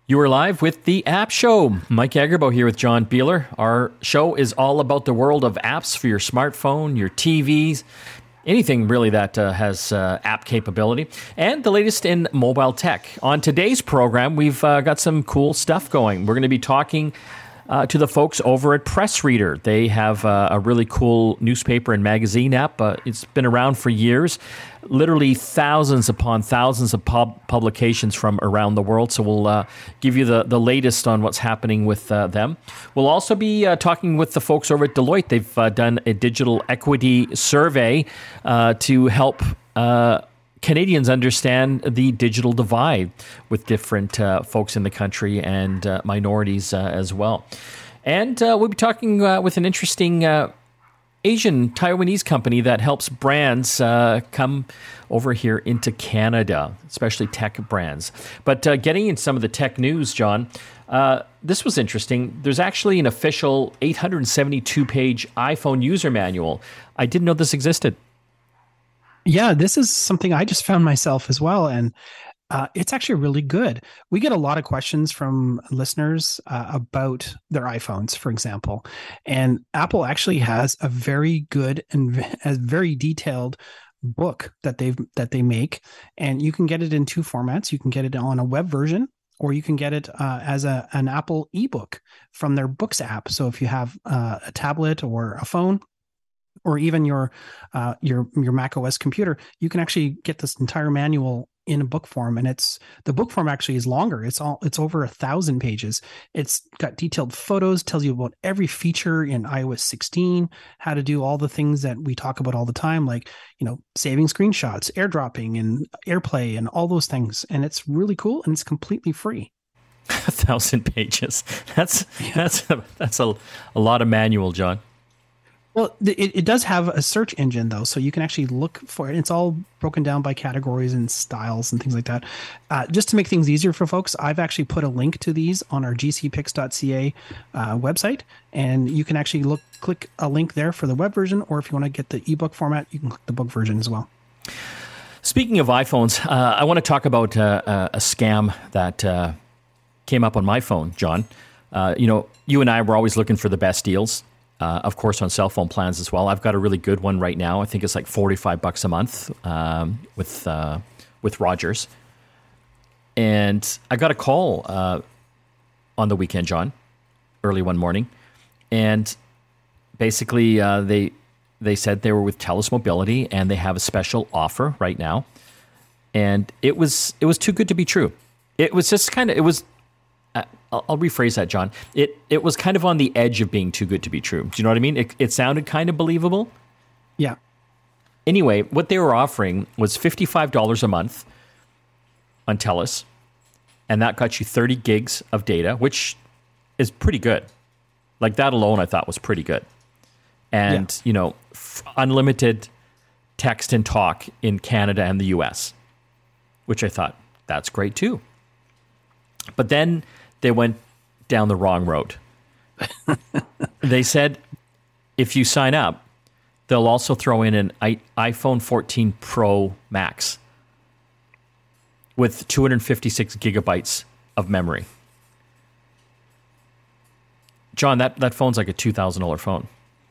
You are live with the App Show. Mike Agerbo here with John Beeler. Our show is all about the world of apps for your smartphone, your TVs, anything really that has app capability, and the latest in mobile tech. On today's program, we've got some cool stuff going. We're going to be talking to the folks over at Press Reader. They have a really cool newspaper and magazine app. It's been around for years. Literally thousands upon thousands of publications from around the world. So we'll give you the latest on what's happening with them. We'll also be talking with the folks over at Deloitte. They've done a digital equity survey to help Canadians understand the digital divide with different folks in the country and minorities as well. And we'll be talking with an interesting Asian Taiwanese company that helps brands come over here into Canada, especially tech brands. But getting into some of the tech news, John, this was interesting. There's actually an official 872-page iPhone user manual. I didn't know this existed. Yeah, this is something I just found myself as well. And it's actually really good. We get a lot of questions from listeners about their iPhones, for example. And Apple actually has a very good and a very detailed book that they make. And you can get it in two formats. You can get it on a web version, or you can get it as an Apple ebook from their Books app. So if you have a tablet or a phone, or even your Mac OS computer, you can actually get this entire manual in a book form. And the book form actually is longer. It's over 1,000 pages. It's got detailed photos, tells you about every feature in iOS 16, how to do all the things that we talk about all the time, like, saving screenshots, airdropping and AirPlay and all those things. And it's really cool, and it's completely free. 1,000 pages. That's a lot of manual, John. Well, it does have a search engine, though, so you can actually look for it. It's all broken down by categories and styles and things like that. Just to make things easier for folks, I've actually put a link to these on our gcpix.ca website, and you can actually click a link there for the web version, or if you want to get the ebook format, you can click the book version as well. Speaking of iPhones, I want to talk about a scam that came up on my phone, John. You and I were always looking for the best deals. Of course, on cell phone plans as well. I've got a really good one right now. I think it's like $45 a month with Rogers. And I got a call on the weekend, John, early one morning. And basically, they said they were with TELUS Mobility, and they have a special offer right now. And it was too good to be true. It was just I'll rephrase that, John. It was kind of on the edge of being too good to be true. Do you know what I mean? It sounded kind of believable. Yeah. Anyway, what they were offering was $55 a month on TELUS, and that got you 30 gigs of data, which is pretty good. Like, that alone I thought was pretty good. And, unlimited text and talk in Canada and the US, which I thought, that's great too. But then they went down the wrong road. They said, if you sign up, they'll also throw in an iPhone 14 Pro Max with 256 gigabytes of memory. John, that phone's like a $2,000 phone.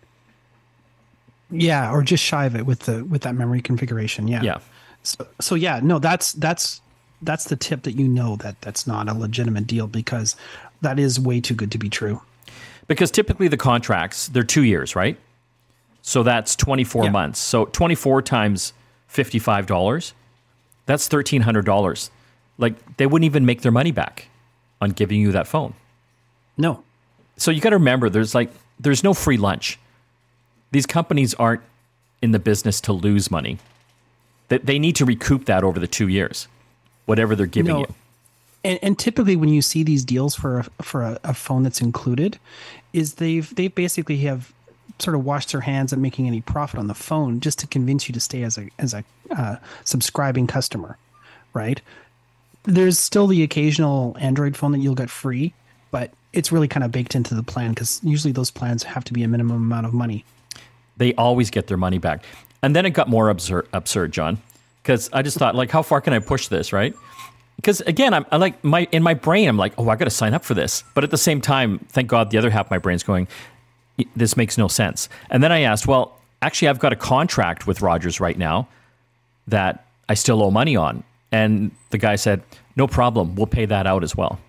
Yeah, or just shy of it with that memory configuration. Yeah. Yeah. So yeah, no, that's the tip that that's not a legitimate deal, because that is way too good to be true. Because typically the contracts, they're 2 years, right? So that's 24 months. So 24 times $55, that's $1,300. Like, they wouldn't even make their money back on giving you that phone. No. So you got to remember, there's no free lunch. These companies aren't in the business to lose money. They need to recoup that over the 2 years, whatever they're giving you. And typically when you see these deals for a phone that's included, is they basically have sort of washed their hands at making any profit on the phone just to convince you to stay as a subscribing customer, right? There's still the occasional Android phone that you'll get free, but it's really kind of baked into the plan, because usually those plans have to be a minimum amount of money. They always get their money back. And then it got more absurd, John, because I just thought, like, how far can I push this, right? Because again, I like in my brain, I'm like, oh, I got to sign up for this. But at the same time, thank God, the other half of my brain's going, this makes no sense. And then I asked, well, actually, I've got a contract with Rogers right now that I still owe money on. And the guy said, no problem, we'll pay that out as well.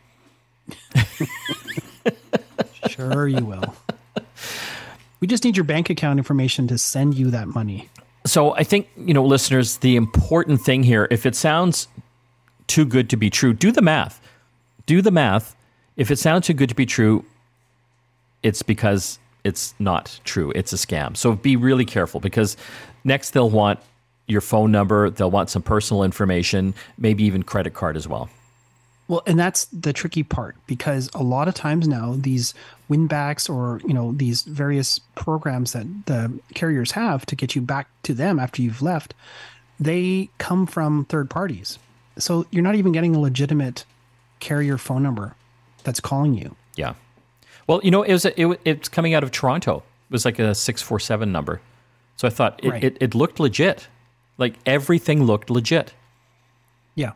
Sure you will. We just need your bank account information to send you that money. So I think, listeners, the important thing here, if it sounds too good to be true, do the math. Do the math. If it sounds too good to be true, it's because it's not true. It's a scam. So be really careful, because next they'll want your phone number. They'll want some personal information, maybe even credit card as well. Well, and that's the tricky part, because a lot of times now these win-backs or, these various programs that the carriers have to get you back to them after you've left, they come from third parties. So you're not even getting a legitimate carrier phone number that's calling you. Yeah. Well, it's coming out of Toronto. It was like a 647 number. So I thought it looked legit. Like everything looked legit. Yeah.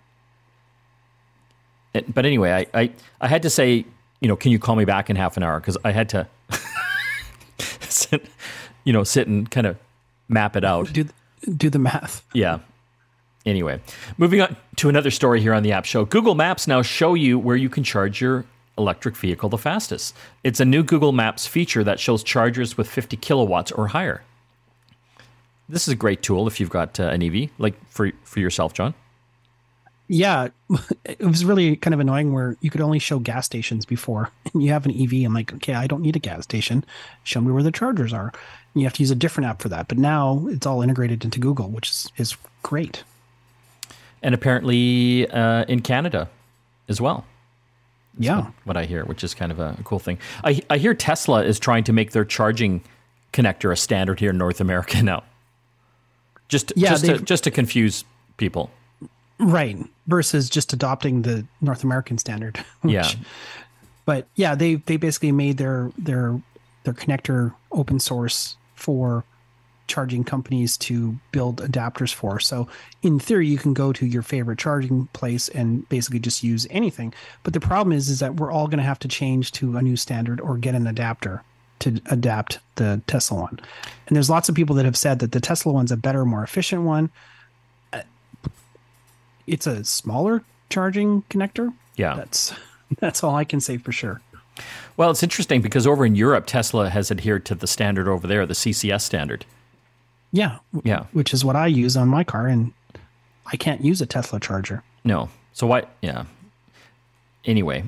But anyway, I had to say, can you call me back in half an hour? Because I had to sit and kind of map it out. Do the math. Yeah. Anyway, moving on to another story here on the App Show. Google Maps now show you where you can charge your electric vehicle the fastest. It's a new Google Maps feature that shows chargers with 50 kilowatts or higher. This is a great tool if you've got an EV, like for yourself, John. Yeah, it was really kind of annoying where you could only show gas stations before. And you have an EV. I'm like, okay, I don't need a gas station. Show me where the chargers are. And you have to use a different app for that. But now it's all integrated into Google, which is great. And apparently in Canada as well. That's what I hear, which is kind of a cool thing. I hear Tesla is trying to make their charging connector a standard here in North America now. Just to confuse people. Right. Versus just adopting the North American standard. But yeah, they basically made their connector open source for charging companies to build adapters for. So in theory, you can go to your favorite charging place and basically just use anything. But the problem is that we're all going to have to change to a new standard or get an adapter to adapt the Tesla one. And there's lots of people that have said that the Tesla one's a better, more efficient one. It's a smaller charging connector. Yeah. That's all I can say for sure. Well, it's interesting because over in Europe, Tesla has adhered to the standard over there, the CCS standard. Yeah. Which is what I use on my car, and I can't use a Tesla charger. No. So why? Yeah. Anyway,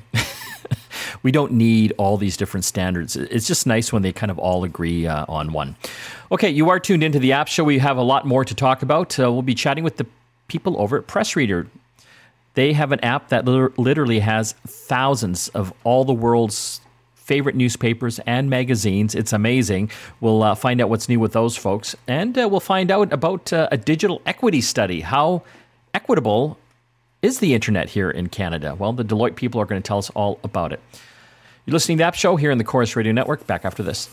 we don't need all these different standards. It's just nice when they kind of all agree on one. Okay, you are tuned into the App Show. We have a lot more to talk about. We'll be chatting with the people over at PressReader. They have an app that literally has thousands of all the world's favorite newspapers and magazines. It's amazing. We'll find out what's new with those folks. And we'll find out about a digital equity study. How equitable is the internet here in Canada? Well, the Deloitte people are going to tell us all about it. You're listening to the App Show here on the Chorus Radio Network. Back after this.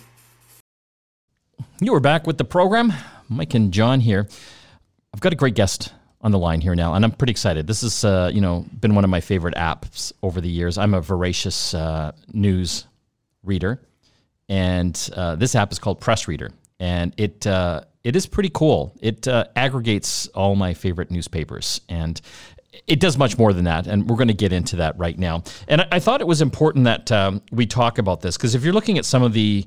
You are back with the program. Mike and John here. I've got a great guest on the line here now, and I'm pretty excited. This has been one of my favorite apps over the years. I'm a voracious news reader, and this app is called PressReader, and it is pretty cool. It aggregates all my favorite newspapers, and it does much more than that, and we're going to get into that right now. And I thought it was important that we talk about this, because if you're looking at some of the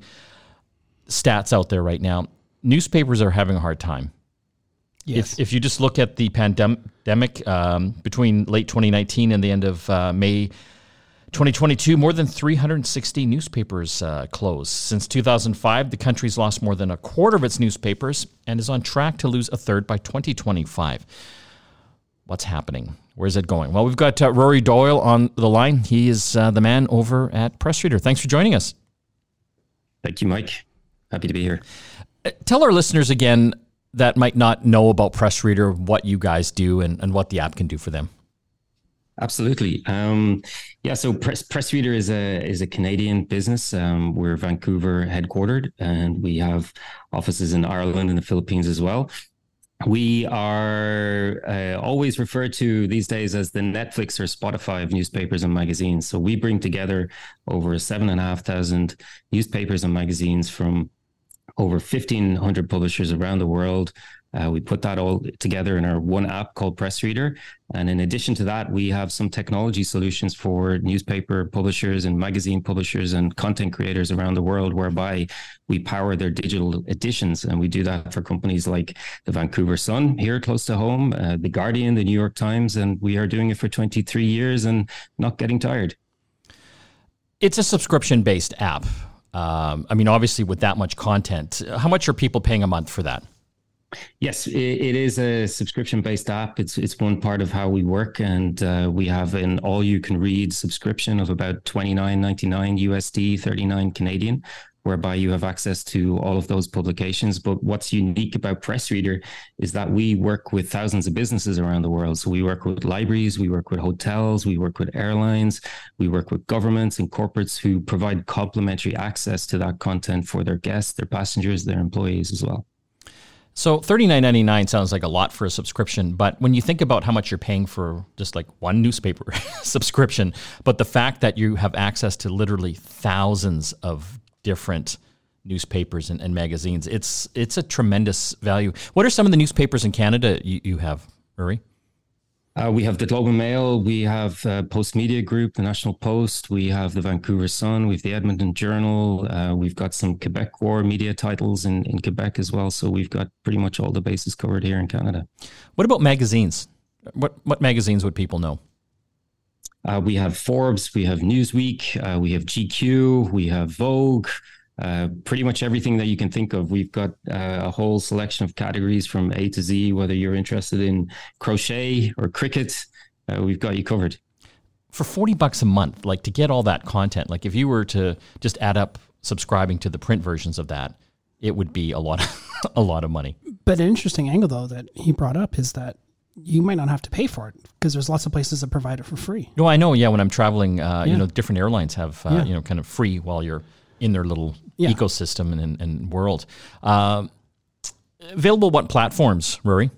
stats out there right now, newspapers are having a hard time. Yes. If you just look at the pandemic between late 2019 and the end of May 2022, more than 360 newspapers closed. Since 2005, the country's lost more than a quarter of its newspapers and is on track to lose a third by 2025. What's happening? Where's it going? Well, we've got Rory Doyle on the line. He is the man over at PressReader. Thanks for joining us. Thank you, Mike. Happy to be here. Tell our listeners again that might not know about PressReader, what you guys do and what the app can do for them. Absolutely. So PressReader is a Canadian business. We're Vancouver headquartered, and we have offices in Ireland and the Philippines as well. We are always referred to these days as the Netflix or Spotify of newspapers and magazines. So we bring together over 7,500 newspapers and magazines from over 1,500 publishers around the world. We put that all together in our one app called Press Reader. And in addition to that, we have some technology solutions for newspaper publishers and magazine publishers and content creators around the world, whereby we power their digital editions. And we do that for companies like the Vancouver Sun here close to home, The Guardian, the New York Times, and we are doing it for 23 years and not getting tired. It's a subscription-based app. I mean, obviously with that much content, how much are people paying a month for that? Yes, it is a subscription-based app. It's one part of how we work, and we have an all-you-can-read subscription of about $29.99 USD, 39 Canadian, whereby you have access to all of those publications. But what's unique about Press Reader is that we work with thousands of businesses around the world. So we work with libraries, we work with hotels, we work with airlines, we work with governments and corporates who provide complimentary access to that content for their guests, their passengers, their employees as well. So $39.99 sounds like a lot for a subscription, but when you think about how much you're paying for just like one newspaper subscription, but the fact that you have access to literally thousands of different newspapers and magazines, it's a tremendous value. What are some of the newspapers in Canada you have, Uri? We have the Globe and Mail, we have Post Media Group, the National Post, we have the Vancouver Sun, we have the Edmonton Journal, we've got some Quebecois media titles in Quebec as well. So we've got pretty much all the bases covered here in Canada. What about magazines? What magazines would people know? We have Forbes, we have Newsweek, we have GQ, we have Vogue, pretty much everything that you can think of. We've got a whole selection of categories from A to Z, whether you're interested in crochet or cricket, we've got you covered. For $40 a month, like to get all that content, like if you were to just add up subscribing to the print versions of that, it would be a lot of money. But an interesting angle, though, that he brought up is that you might not have to pay for it because there's lots of places that provide it for free. No, I know. Yeah, when I'm traveling, different airlines have kind of free while you're in their little ecosystem and world. Available what platforms, Rory?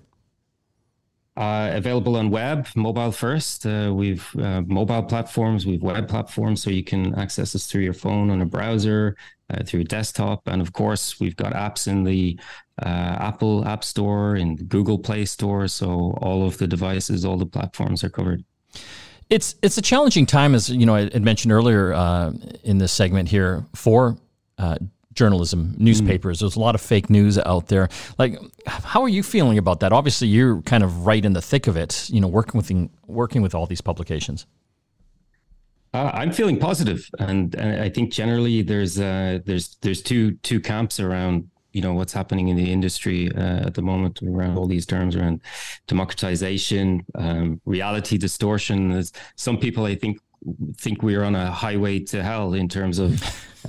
Available on web, mobile first. We've mobile platforms, we've web platforms, so you can access us through your phone on a browser, through a desktop. And of course, we've got apps in the Apple App Store, in the Google Play Store. So all of the devices, all the platforms are covered. It's a challenging time, as you know, I had mentioned earlier in this segment here, for journalism, newspapers. There's a lot of fake news out there. Like, how are you feeling about that? Obviously, you're kind of right in the thick of it, you know, working with all these publications. I'm feeling positive, and I think generally there's two camps around, you know, what's happening in the industry at the moment around all these terms around democratization, reality distortion. There's some people, I think we're on a highway to hell in terms of,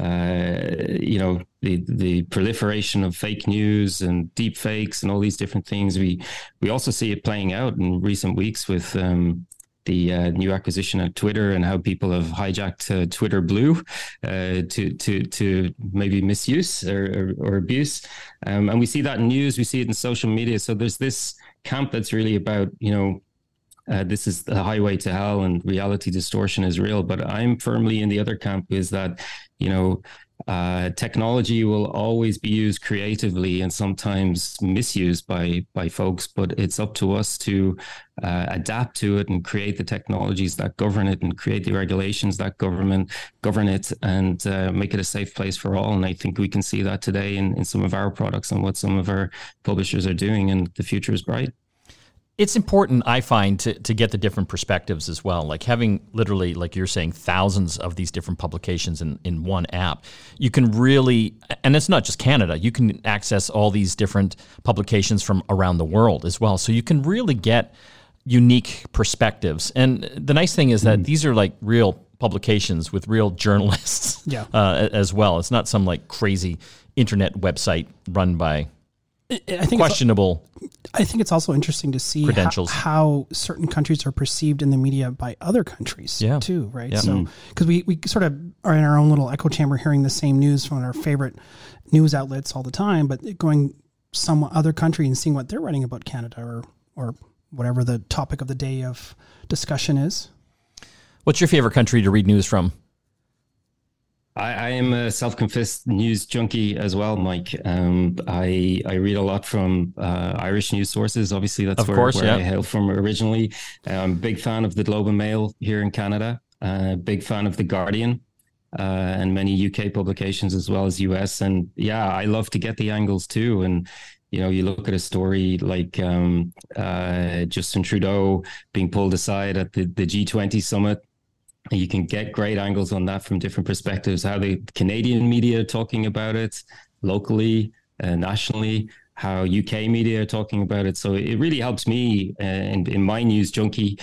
the proliferation of fake news and deep fakes and all these different things. We also see it playing out in recent weeks with the new acquisition of Twitter and how people have hijacked Twitter Blue to maybe misuse or abuse. And we see that in news, we see it in social media. So there's this camp that's really about, this is the highway to hell and reality distortion is real. But I'm firmly in the other camp, is that, technology will always be used creatively and sometimes misused by folks, but it's up to us to adapt to it and create the technologies that govern it and create the regulations that govern it and make it a safe place for all. And I think we can see that today in some of our products and what some of our publishers are doing, and the future is bright. It's important, I find, to get the different perspectives as well. Like having literally, like you're saying, thousands of these different publications in one app. You can really, and it's not just Canada, you can access all these different publications from around the world as well. So you can really get unique perspectives. And the nice thing is that these are like real publications with real journalists as well. It's not some like crazy internet website run by questionable. I think it's also interesting to see how certain countries are perceived in the media by other countries too, right? Yeah. So, because we sort of are in our own little echo chamber hearing the same news from our favorite news outlets all the time, but going some other country and seeing what they're writing about Canada or whatever the topic of the day of discussion is. What's your favorite country to read news from? I am a self-confessed news junkie as well, Mike. I read a lot from Irish news sources. Obviously, that's where I hail from originally. I'm a big fan of the Globe and Mail here in Canada. Big fan of The Guardian and many UK publications as well as US. And yeah, I love to get the angles too. And you look at a story like Justin Trudeau being pulled aside at the G20 summit. You can get great angles on that from different perspectives, how the Canadian media are talking about it locally, nationally, how UK media are talking about it. So it really helps me in my news junkie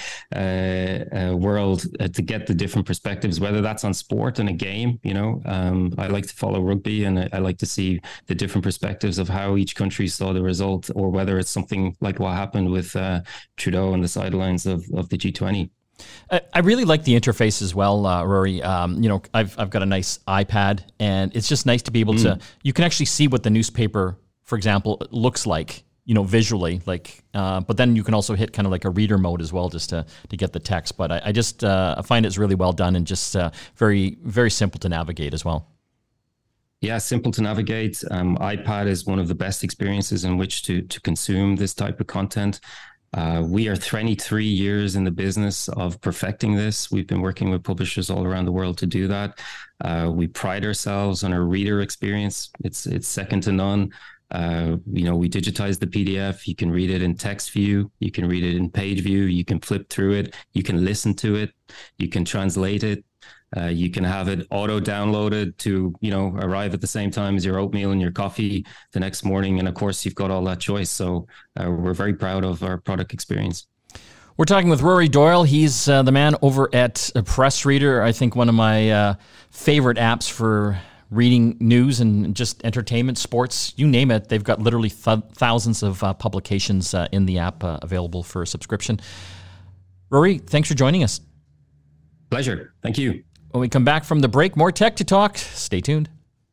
world to get the different perspectives, whether that's on sport and a game. I like to follow rugby, and I like to see the different perspectives of how each country saw the result, or whether it's something like what happened with Trudeau on the sidelines of the G20. I really like the interface as well, Rory. I've got a nice iPad, and it's just nice to be able to. You can actually see what the newspaper, for example, looks like, visually. But then you can also hit kind of like a reader mode as well, just to get the text. But I find it's really well done and just very, very simple to navigate as well. Yeah, simple to navigate. iPad is one of the best experiences in which to consume this type of content. We are 23 years in the business of perfecting this. We've been working with publishers all around the world to do that. We pride ourselves on our reader experience. It's second to none. We digitize the PDF. You can read it in text view. You can read it in page view. You can flip through it. You can listen to it. You can translate it. You can have it auto downloaded to, arrive at the same time as your oatmeal and your coffee the next morning. And of course, you've got all that choice. So we're very proud of our product experience. We're talking with Rory Doyle. He's the man over at Press Reader. I think one of my favorite apps for reading news and just entertainment, sports, you name it. They've got literally thousands of publications in the app available for subscription. Rory, thanks for joining us. Pleasure. Thank you. When we come back from the break, more tech to talk. Stay tuned.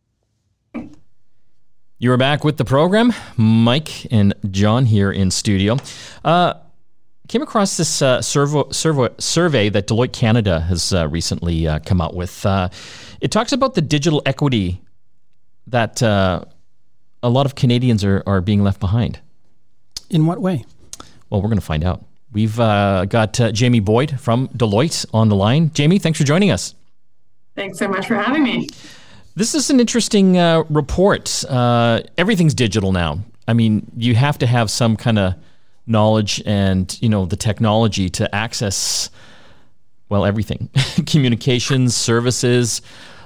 You are back with the program. Mike and John here in studio. Came across this survey that Deloitte Canada has recently come out with. It talks about the digital equity that a lot of Canadians are being left behind. In what way? Well, we're going to find out. We've got Jamie Boyd from Deloitte on the line. Jamie, thanks for joining us. Thanks so much for having me. This is an interesting report. Everything's digital now. I mean, you have to have some kind of knowledge and, the technology to access, everything. Communications, services,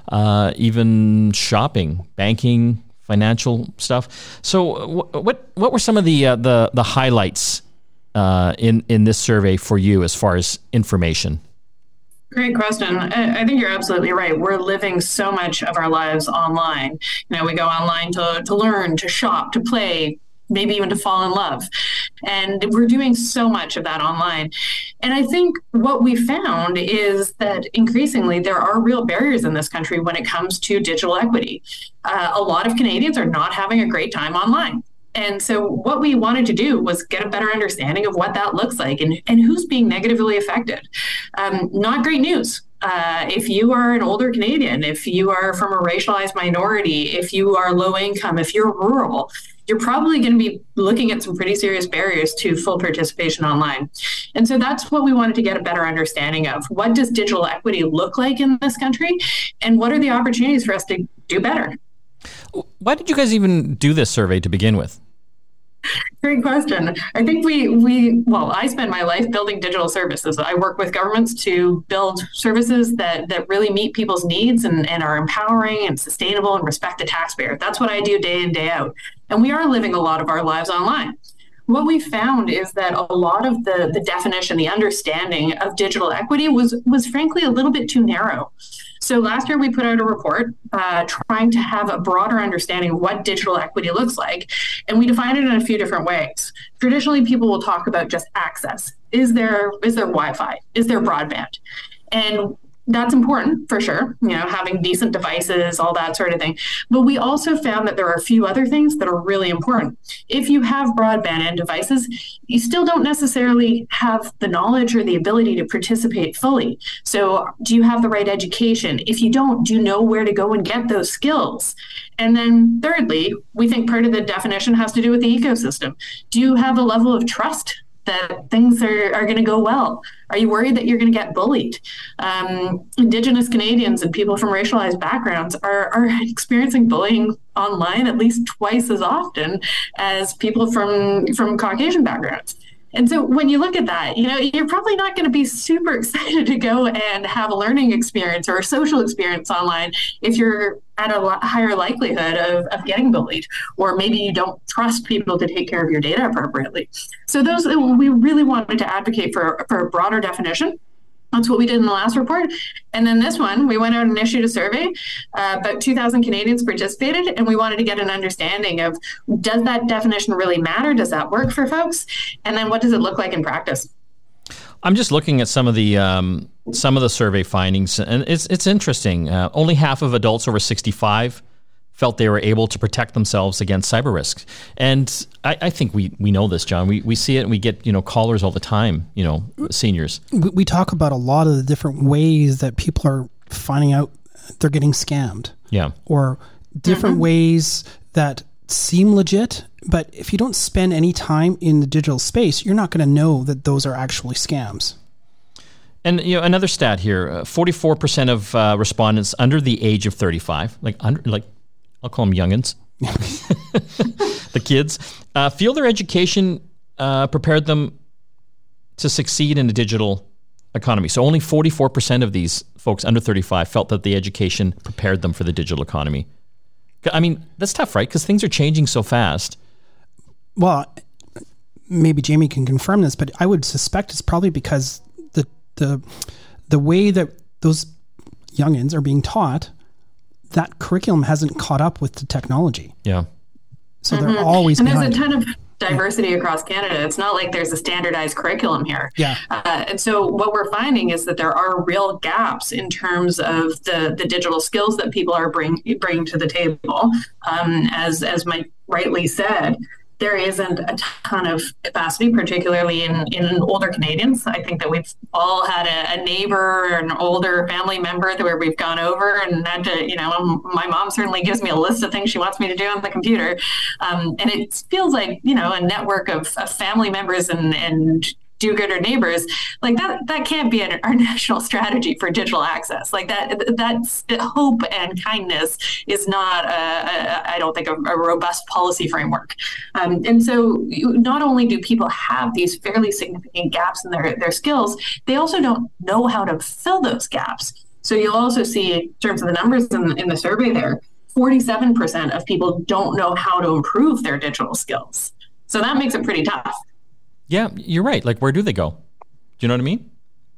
even shopping, banking, financial stuff. So what were some of the highlights in this survey for you as far as information? Great question. I think you're absolutely right. We're living so much of our lives online. We go online to learn, to shop, to play, maybe even to fall in love. And we're doing so much of that online. And I think what we found is that increasingly there are real barriers in this country when it comes to digital equity. A lot of Canadians are not having a great time online. And so what we wanted to do was get a better understanding of what that looks like and who's being negatively affected. Not great news. If you are an older Canadian, if you are from a racialized minority, if you are low income, if you're rural, you're probably going to be looking at some pretty serious barriers to full participation online. And so that's what we wanted to get a better understanding of. What does digital equity look like in this country? And what are the opportunities for us to do better? Why did you guys even do this survey to begin with? Great question. I think I spend my life building digital services. I work with governments to build services that really meet people's needs and are empowering and sustainable and respect the taxpayer. That's what I do day in, day out. And we are living a lot of our lives online. What we found is that a lot of the definition, the understanding of digital equity was frankly a little bit too narrow. So last year we put out a report trying to have a broader understanding of what digital equity looks like, and we define it in a few different ways. Traditionally, people will talk about just access. Is there Wi-Fi? Is there broadband? And that's important for sure, having decent devices, all that sort of thing. But we also found that there are a few other things that are really important. If you have broadband and devices, you still don't necessarily have the knowledge or the ability to participate fully. So do you have the right education? If you don't, do you know where to go and get those skills? And then thirdly, we think part of the definition has to do with the ecosystem. Do you have a level of trust that things are going to go well? Are you worried that you're going to get bullied? Indigenous Canadians and people from racialized backgrounds are experiencing bullying online at least twice as often as people from Caucasian backgrounds. And so when you look at that, you're probably not going to be super excited to go and have a learning experience or a social experience online if you're at a higher likelihood of getting bullied, or maybe you don't trust people to take care of your data appropriately. So we really wanted to advocate for a broader definition. That's what we did in the last report. And then this one, we went out and issued a survey. About 2,000 Canadians participated, and we wanted to get an understanding of, does that definition really matter? Does that work for folks? And then what does it look like in practice? I'm just looking at some of the survey findings, and it's interesting. Only half of adults over 65 felt they were able to protect themselves against cyber risks. And I think we know this, John. We see it, and we get callers all the time, seniors. We talk about a lot of the different ways that people are finding out they're getting scammed. Yeah. Or different ways that seem legit, but if you don't spend any time in the digital space, you're not going to know that those are actually scams. And another stat here: 44% of respondents under the age of 35, I'll call them youngins, the kids, feel their education prepared them to succeed in the digital economy. So only 44% of these folks under 35 felt that the education prepared them for the digital economy. I mean, that's tough, right? Because things are changing so fast. Well, maybe Jamie can confirm this, but I would suspect it's probably because the way that those youngins are being taught, that curriculum hasn't caught up with the technology. Yeah. So they're always behind. And there's a ton of diversity across Canada. It's not like there's a standardized curriculum here. Yeah. And so what we're finding is that there are real gaps in terms of the digital skills that people are bringing to the table. As Mike rightly said, there isn't a ton of capacity, particularly in older Canadians. I think that we've all had a neighbor or an older family member where we've gone over and had to, my mom certainly gives me a list of things she wants me to do on the computer. And it feels like, a network of family members and do-gooder neighbors, like that can't be our national strategy for digital access. Like that's hope and kindness is not, I don't think, a robust policy framework. And so not only do people have these fairly significant gaps in their skills, they also don't know how to fill those gaps. So you'll also see, in terms of the numbers in the survey there, 47% of people don't know how to improve their digital skills. So that makes it pretty tough. Yeah, you're right. Like, where do they go? Do you know what I mean?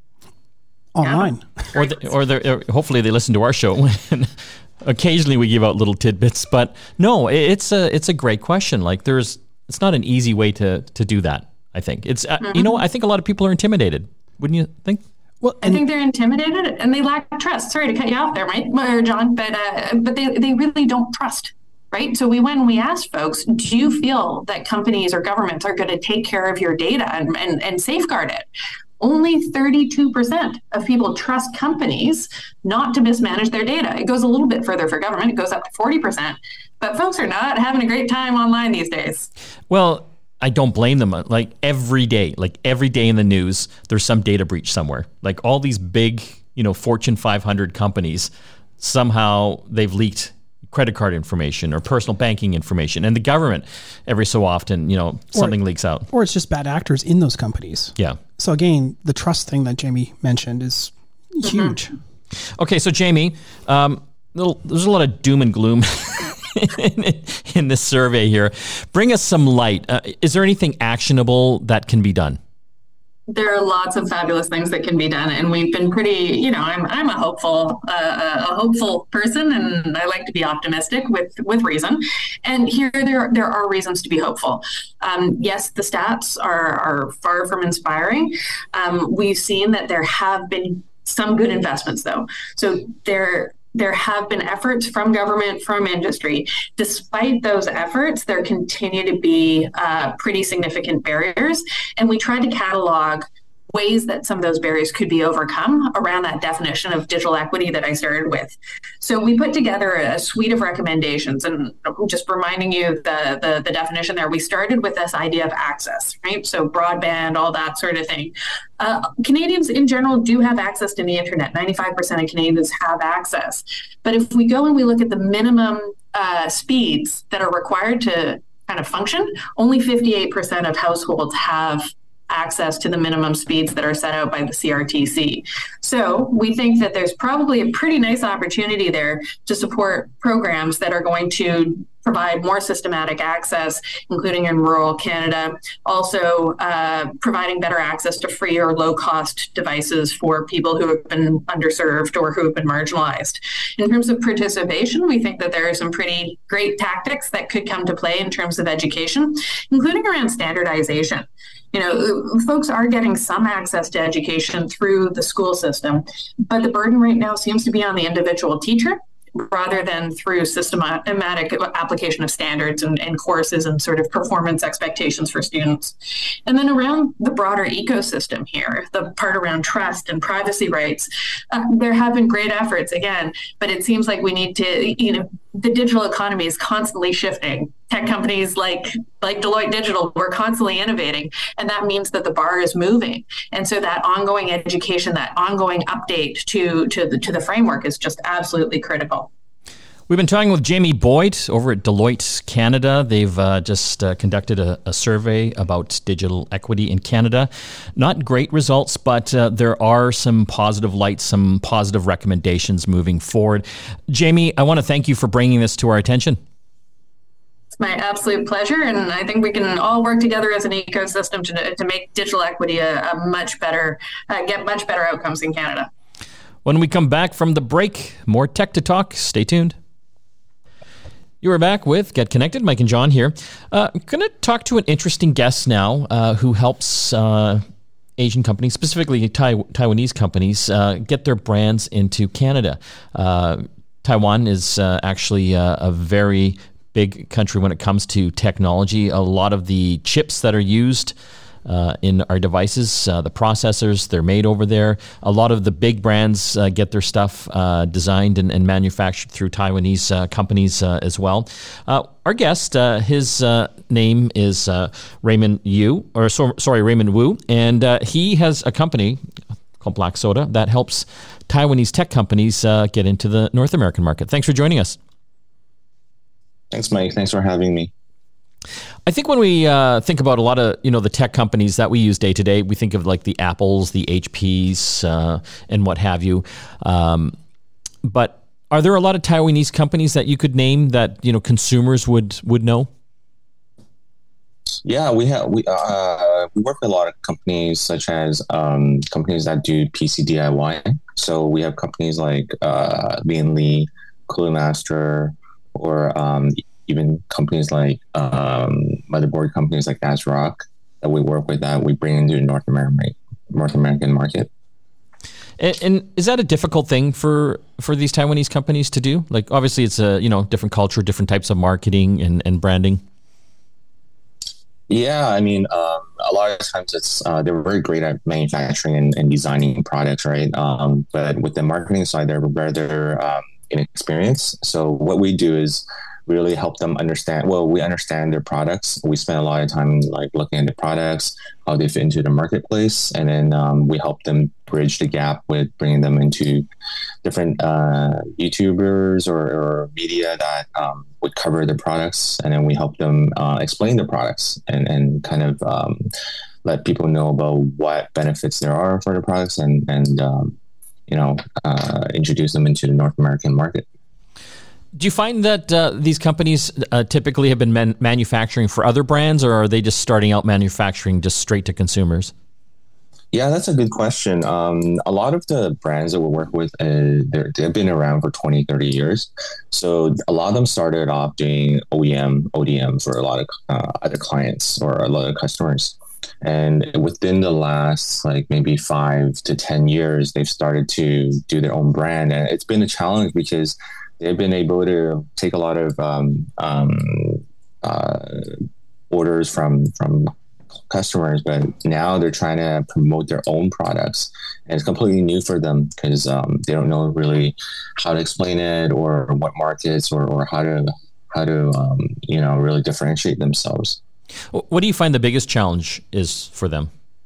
Online. Yeah. Or hopefully they listen to our show. Occasionally we give out little tidbits, but no, it's a great question. Like, it's not an easy way to do that. I think it's I think a lot of people are intimidated. Wouldn't you think? Well, I think they're intimidated and they lack trust. Sorry to cut you off there, Mike or John, but they really don't trust. Right. So when we asked folks, do you feel that companies or governments are going to take care of your data and safeguard it? Only 32% of people trust companies not to mismanage their data. It goes a little bit further for government. It goes up to 40%. But folks are not having a great time online these days. Well, I don't blame them. Like every day in the news, there's some data breach somewhere. Like all these big, Fortune 500 companies, somehow they've leaked credit card information or personal banking information, and the government every so often, something leaks out. Or it's just bad actors in those companies. Yeah. So again, the trust thing that Jamie mentioned is huge. Okay, so Jamie, there's a lot of doom and gloom in this survey here. Bring us some light. Is there anything actionable that can be done? There are lots of fabulous things that can be done, and we've been pretty. I'm a hopeful person, and I like to be optimistic with reason. And here there are reasons to be hopeful. Yes, the stats are far from inspiring. We've seen that there have been some good investments, though. So there have been efforts from government, from industry. Despite those efforts, there continue to be pretty significant barriers. And we tried to catalog ways that some of those barriers could be overcome around that definition of digital equity that I started with. So we put together a suite of recommendations, and just reminding you the definition there, we started with this idea of access, right? So broadband, all that sort of thing. Canadians in general do have access to the internet. 95% of Canadians have access. But if we go and we look at the minimum speeds that are required to kind of function, only 58% of households have access to the minimum speeds that are set out by the CRTC. So we think that there's probably a pretty nice opportunity there to support programs that are going to provide more systematic access, including in rural Canada, also providing better access to free or low-cost devices for people who have been underserved or who have been marginalized. In terms of participation, we think that there are some pretty great tactics that could come to play in terms of education, including around standardization. Folks are getting some access to education through the school system, but the burden right now seems to be on the individual teacher rather than through systematic application of standards and courses and sort of performance expectations for students. And then around the broader ecosystem here, the part around trust and privacy rights, there have been great efforts, again, but it seems like we need to, the digital economy is constantly shifting. Tech companies like Deloitte Digital, we're constantly innovating, and that means that the bar is moving. And so that ongoing education, that ongoing update to the framework is just absolutely critical. We've been talking with Jamie Boyd over at Deloitte Canada. They've just conducted a survey about digital equity in Canada. Not great results, but there are some positive lights, some positive recommendations moving forward. Jamie, I want to thank you for bringing this to our attention. It's my absolute pleasure, and I think we can all work together as an ecosystem to make digital equity a much better, get much better outcomes in Canada. When we come back from the break, more tech to talk. Stay tuned. You are back with Get Connected. Mike and John here. I'm going to talk to an interesting guest now who helps Asian companies, specifically Taiwanese companies, get their brands into Canada. Taiwan is actually a very big country when it comes to technology. A lot of the chips that are used in our devices, the processors, they're made over there. A lot of the big brands get their stuff designed and manufactured through Taiwanese companies as well. Our guest, his name is Raymond Wu, and he has a company called Black Soda that helps Taiwanese tech companies get into the North American market. Thanks for joining us. Thanks, Mike. Thanks for having me. I think when we think about a lot of, the tech companies that we use day to day, we think of like the Apples, the HPs, and what have you. But are there a lot of Taiwanese companies that you could name that, consumers would know? Yeah, we work with a lot of companies, such as companies that do PC DIY. So we have companies like Lianli, Cooler Master, or even companies like motherboard companies like ASRock that we work with, that we bring into the North American market. And is that a difficult thing for these Taiwanese companies to do? Like, obviously, it's a different culture, different types of marketing and branding. Yeah, I mean, a lot of times it's they're very great at manufacturing and designing products, right? But with the marketing side, they're rather inexperienced. So what we do is really help them understand. Well, we understand their products. We spend a lot of time looking at the products, how they fit into the marketplace, and then we help them bridge the gap with bringing them into different YouTubers or media that would cover the products, and then we help them explain the products and kind of let people know about what benefits there are for the products and introduce them into the North American market. Do you find that these companies typically have been manufacturing for other brands, or are they just starting out manufacturing just straight to consumers? Yeah, that's a good question. A lot of the brands that we work with, they've been around for 20, 30 years. So a lot of them started off doing OEM, ODM for a lot of other clients or a lot of customers. And within the last like maybe 5 to 10 years, they've started to do their own brand. And it's been a challenge because they've been able to take a lot of orders from customers, but now they're trying to promote their own products, and it's completely new for them because they don't know really how to explain it or what markets or how to really differentiate themselves. What do you find the biggest challenge is for them?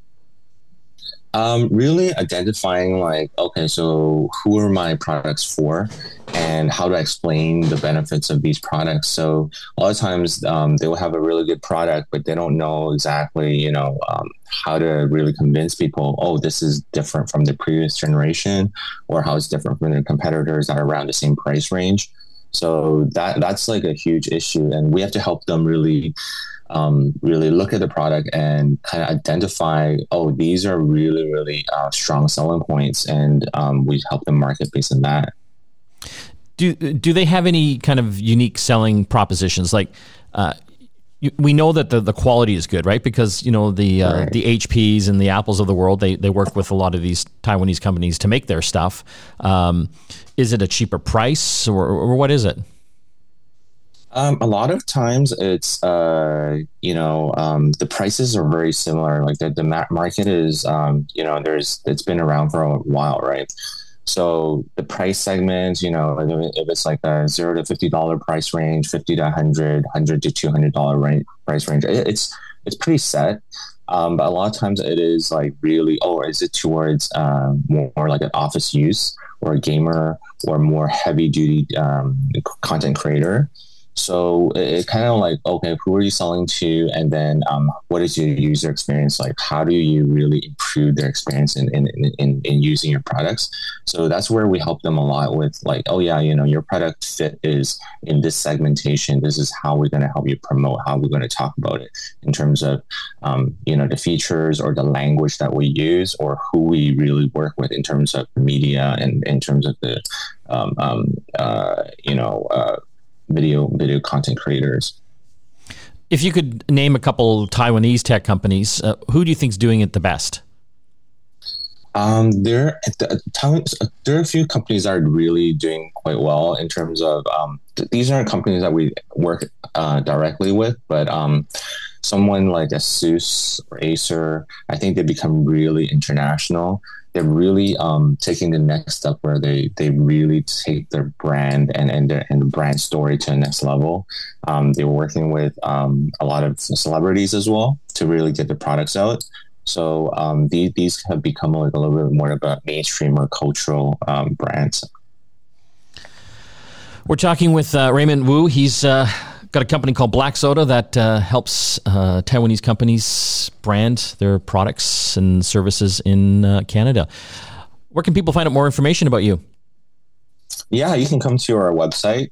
Really identifying like, okay, so who are my products for and how to explain the benefits of these products. So a lot of times they will have a really good product, but they don't know exactly, how to really convince people, oh, this is different from the previous generation, or how it's different from the competitors that are around the same price range. So that's like a huge issue. And we have to help them really look at the product and kind of identify, oh, these are really, really strong selling points, and we help them market based on that. Do they have any kind of unique selling propositions? Like, we know that the quality is good, right? Because the HPs and the Apples of the world, they work with a lot of these Taiwanese companies to make their stuff. Is it a cheaper price, or what is it? A lot of times it's, the prices are very similar. Like the market is, it's been around for a while, right? So the price segments, if it's like a $0 to $50 price range, $50 to $100, $100 to $200 price range, it's pretty set. But a lot of times it is like really, is it towards more like an office use or a gamer or more heavy duty content creator? So it kind of like, okay, who are you selling to? And then what is your user experience like? How do you really improve their experience in using your products? So that's where we help them a lot with like, oh yeah, your product fit is in this segmentation. This is how we're going to help you promote, how we're going to talk about it in terms of, the features or the language that we use, or who we really work with in terms of media and in terms of the, video content creators. If you could name a couple Taiwanese tech companies, who do you think is doing it the best? There are a few companies that are really doing quite well in terms of these aren't companies that we work directly with, but someone like ASUS or Acer, I think they become really international. They're really taking the next step where they really take their brand and the brand story to the next level. They're working with a lot of celebrities as well to really get the products out. So these have become like a little bit more of a mainstream or cultural brands. We're talking with Raymond Wu. He's got a company called Black Soda that helps Taiwanese companies brand their products and services in Canada. Where can people find out more information about you? Yeah, you can come to our website,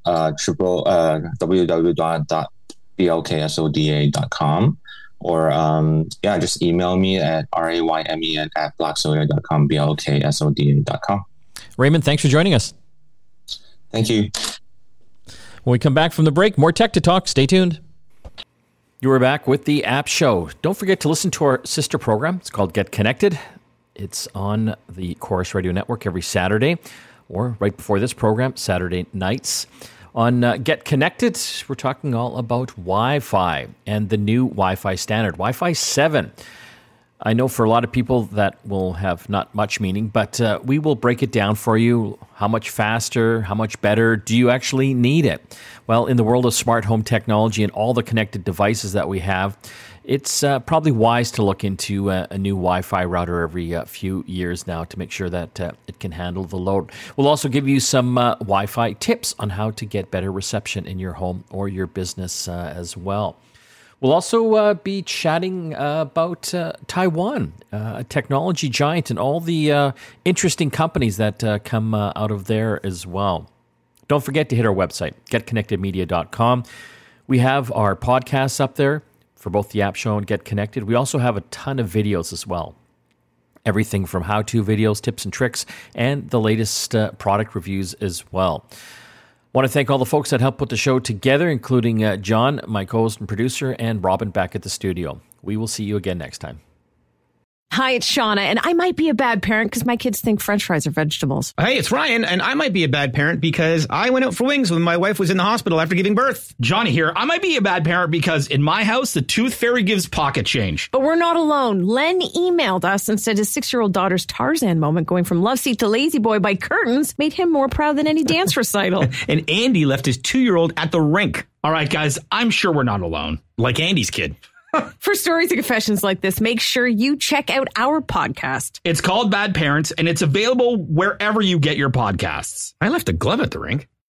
www.blksoda.com, or just email me at raymen@blacksoda.com, blksoda.com. Raymond, thanks for joining us. Thank you. When we come back from the break, more tech to talk. Stay tuned. You are back with the App Show. Don't forget to listen to our sister program. It's called Get Connected. It's on the Chorus Radio Network every Saturday, or right before this program, Saturday nights. On Get Connected, we're talking all about Wi-Fi and the new Wi-Fi standard, Wi-Fi 7. I know for a lot of people that will have not much meaning, but we will break it down for you. How much faster, how much better, do you actually need it? Well, in the world of smart home technology and all the connected devices that we have, it's probably wise to look into a new Wi-Fi router every few years now to make sure that it can handle the load. We'll also give you some Wi-Fi tips on how to get better reception in your home or your business as well. We'll also be chatting about Taiwan, a technology giant, and all the interesting companies that come out of there as well. Don't forget to hit our website, getconnectedmedia.com. We have our podcasts up there for both the App Show and Get Connected. We also have a ton of videos as well. Everything from how-to videos, tips and tricks, and the latest product reviews as well. Want to thank all the folks that helped put the show together, including John, my co-host and producer, and Robin back at the studio. We will see you again next time. Hi, it's Shauna, and I might be a bad parent because my kids think French fries are vegetables. Hey, it's Ryan, and I might be a bad parent because I went out for wings when my wife was in the hospital after giving birth. Johnny here. I might be a bad parent because in my house, the tooth fairy gives pocket change. But we're not alone. Len emailed us and said his 6-year-old daughter's Tarzan moment going from love seat to lazy boy by curtains made him more proud than any dance recital. And Andy left his 2-year-old at the rink. All right, guys, I'm sure we're not alone. Like Andy's kid. For stories and confessions like this, make sure you check out our podcast. It's called Bad Parents, and it's available wherever you get your podcasts. I left a glove at the rink.